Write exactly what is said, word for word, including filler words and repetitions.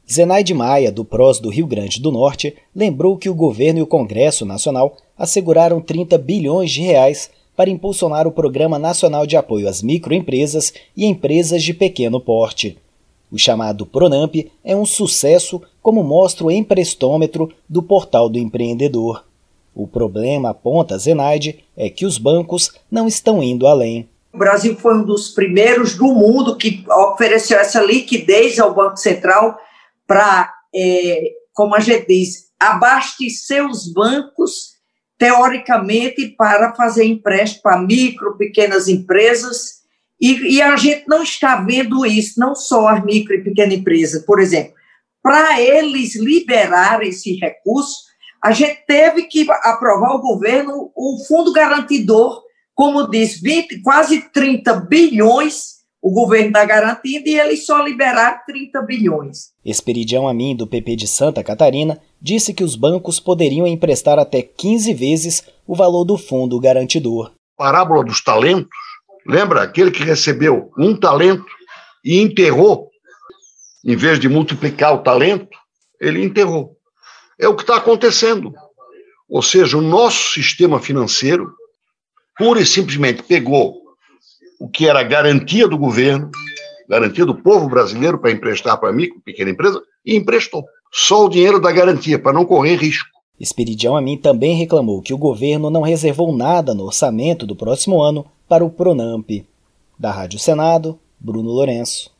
Zenaide Maia, do PROS do Rio Grande do Norte, lembrou que o governo e o Congresso Nacional asseguraram trinta bilhões de reais para impulsionar o Programa Nacional de Apoio às Microempresas e Empresas de Pequeno Porte. O chamado PRONAMP é um sucesso, como mostra o emprestômetro do Portal do Empreendedor. O problema, aponta Zenaide, é que os bancos não estão indo além. O Brasil foi um dos primeiros do mundo que ofereceu essa liquidez ao Banco Central para, é, como a gente diz, abastecer os bancos, teoricamente, para fazer empréstimo para micro, pequenas empresas, e, e a gente não está vendo isso, não só as micro e pequenas empresas. Por exemplo, para eles liberar esse recurso, a gente teve que aprovar o governo, o fundo garantidor, como diz, vinte, quase trinta bilhões, o governo está garantindo, e eles só liberaram trinta bilhões. Esperidião Amin, do P P de Santa Catarina, disse que os bancos poderiam emprestar até quinze vezes o valor do fundo garantidor. Parábola dos talentos, lembra? Aquele que recebeu um talento e enterrou, em vez de multiplicar o talento, ele enterrou. É o que está acontecendo. Ou seja, o nosso sistema financeiro, pura e simplesmente pegou o que era a garantia do governo, garantia do povo brasileiro para emprestar para micro, pequena empresa, e emprestou. Só o dinheiro da garantia, para não correr risco. Esperidião Amin também reclamou que o governo não reservou nada no orçamento do próximo ano para o PRONAMP. Da Rádio Senado, Bruno Lourenço.